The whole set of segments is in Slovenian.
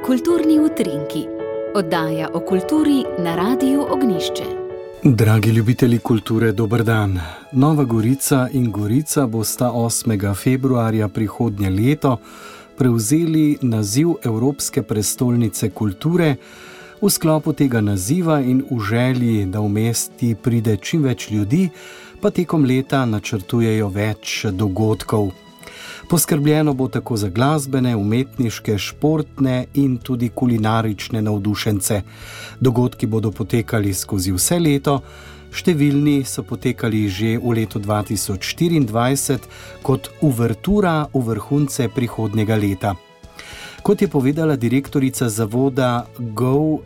Kulturni utrinki, oddaja o kulturi na Radiu Ognjišče. Dragi ljubitelji kulture, dober dan. Nova Gorica in Gorica bosta 8. februarja prihodnje leto prevzeli naziv Evropske prestolnice kulture. V sklopu tega naziva in v želji, da v mesti pride čim več ljudi, pa tekom leta načrtujejo več dogodkov. Poskrbljeno bo tako za glasbene, umetniške, športne in tudi kulinarične navdušence. Dogodki bodo potekali skozi vse leto, številni so potekali že v letu 2024 kot uvertura v vrhunce prihodnjega leta. Kot je povedala direktorica zavoda GO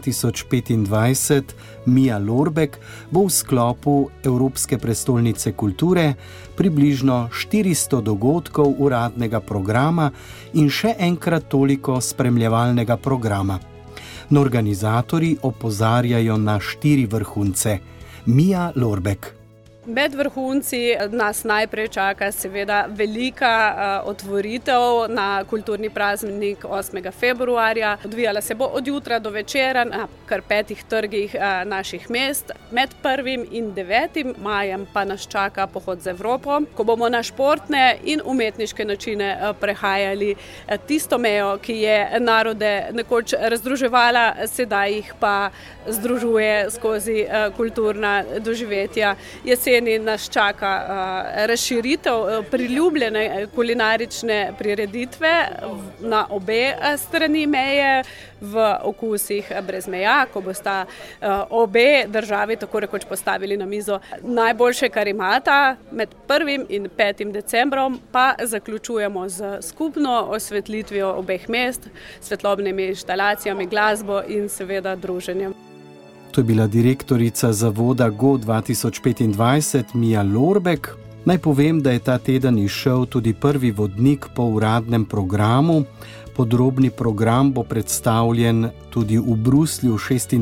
2025 Mija Lorbek, bo v sklopu Evropske prestolnice kulture približno 400 dogodkov uradnega programa in še enkrat toliko spremljevalnega programa. No, organizatorji opozarjajo na 4 vrhunce. Mija Lorbek. Med vrhunci nas najprej čaka seveda velika otvoritev na kulturni praznik 8. februarja. Odvijala se bo od jutra do večera na kar 5 trgih naših mest. Med 1. in 9. majem pa nas čaka pohod z Evropo, ko bomo na športne in umetniške načine prehajali tisto mejo, ki je narode nekoč razdruževala, sedaj jih pa združuje skozi kulturna doživetja. Jeseni nas čaka razširitev priljubljene kulinarične prireditve na obe strani meje v okusih brez meja, ko bosta obe državi tako rekoč postavili na mizo najboljše, kar imata. Med 1. in 5. decembrom pa zaključujemo z skupno osvetlitvijo obeh mest, svetlobnimi inštalacijami, glasbo in seveda druženjem. To je bila direktorica zavoda GO 2025 Mija Lorbek. Naj povem, da je ta teden izšel tudi prvi vodnik po uradnem programu. Podrobni program bo predstavljen tudi v Bruslju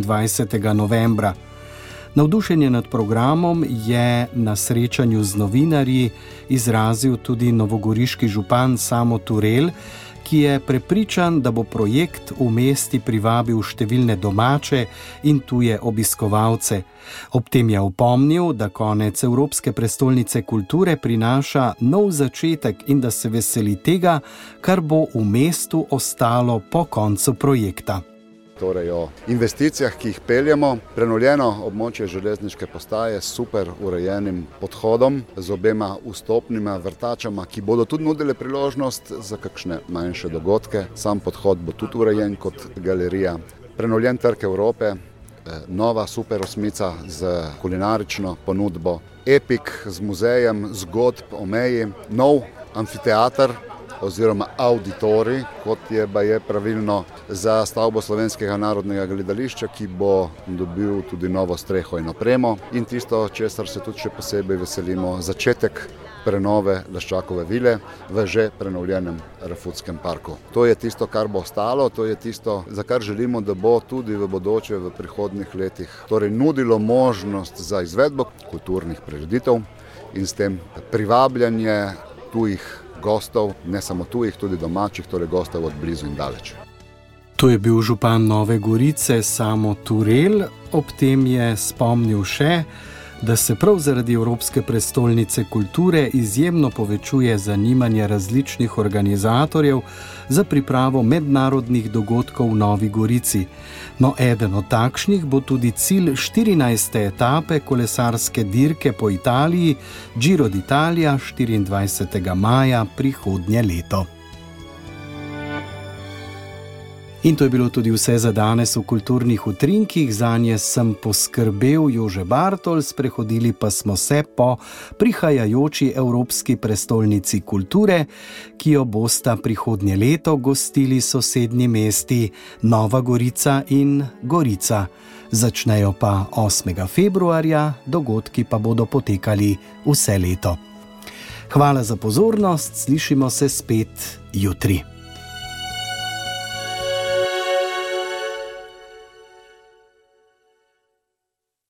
26. novembra. Navdušenje nad programom je na srečanju z novinarji izrazil tudi novogoriški župan Samo Turel, ki je prepričan, da bo projekt v mesti privabil številne domače in tuje obiskovalce. Ob tem je opomnil, da konec Evropske prestolnice kulture prinaša nov začetek in da se veseli tega, kar bo v mestu ostalo po koncu projekta. Torej o investicijah, ki jih peljemo, prenovljeno območje železniške postaje s super urejenim podhodom, z obema vstopnima vrtačama, ki bodo tudi nudile priložnost za kakšne manjše dogodke. Sam podhod bo tudi urejen kot galerija. Prenovljen trg Evrope, nova super osmica z kulinarično ponudbo, epik z muzejem zgodb o meji, nov amfiteater oziroma auditorij, kot je baje pravilno, za stavbo Slovenskega narodnega gledališča, ki bo dobil tudi novo streho in opremo. In tisto, česar se tudi še posebej veselimo, začetek prenove Laščakove vile v že prenovljenem Rafutskem parku. To je tisto, kar bo ostalo, to je tisto, za kar želimo, da bo tudi v bodoče, v prihodnjih letih, torej nudilo možnost za izvedbo kulturnih prireditev in s tem privabljanje tujih gostov, ne samo tujih, tudi domačih, torej gostov od blizu in daleč. To je bil župan Nove Gorice Samo Turel. Ob tem je spomnil še, da se prav zaradi Evropske prestolnice kulture izjemno povečuje zanimanje različnih organizatorjev za pripravo mednarodnih dogodkov v Novi Gorici. No, eden od takšnih bo tudi cilj 14. etape kolesarske dirke po Italiji Giro d'Italia 24. maja prihodnje leto. In to je bilo tudi vse za danes v kulturnih utrinkih. Zanje sem poskrbel Jože Bartol, sprehodili pa smo se po prihajajoči Evropski prestolnici kulture, ki jo bosta prihodnje leto gostili sosednji mesti Nova Gorica in Gorica. Začnejo pa 8. februarja, dogodki pa bodo potekali vse leto. Hvala za pozornost, slišimo se spet jutri.